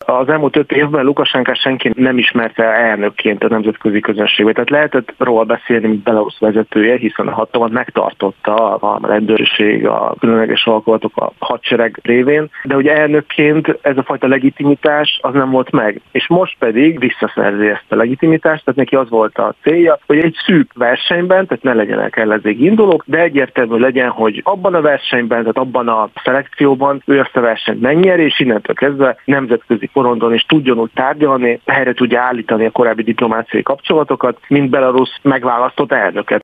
az elmúlt 5 évben Lukasenkát senki nem ismerte elnökként a nemzetközi közönségbe. Tehát lehetett róla beszélni, mint Belarusz vezetője, hiszen a hatalmat megtartotta a rendőrség, a különleges alakulatok, a hadsereg révén, de ugye elnökként ez a fajta legitimitás az nem volt meg. És most pedig visszaszerzi ezt a legitimitást, tehát neki az volt a célja, hogy egy szűk versenyben, tehát ne legyenek ellenzéki indulók, de egyértelmű legyen, hogy abban a versenyben, tehát abban a szelekcióban ő ezt a versenyt megnyeri, és innentől kezdve nemzetközi porondon is tudjon úgy tárgyalni, helyre tudja állítani a korábbi diplomáciai kapcsolatokat, mint Belarusz megválasztott elnöket.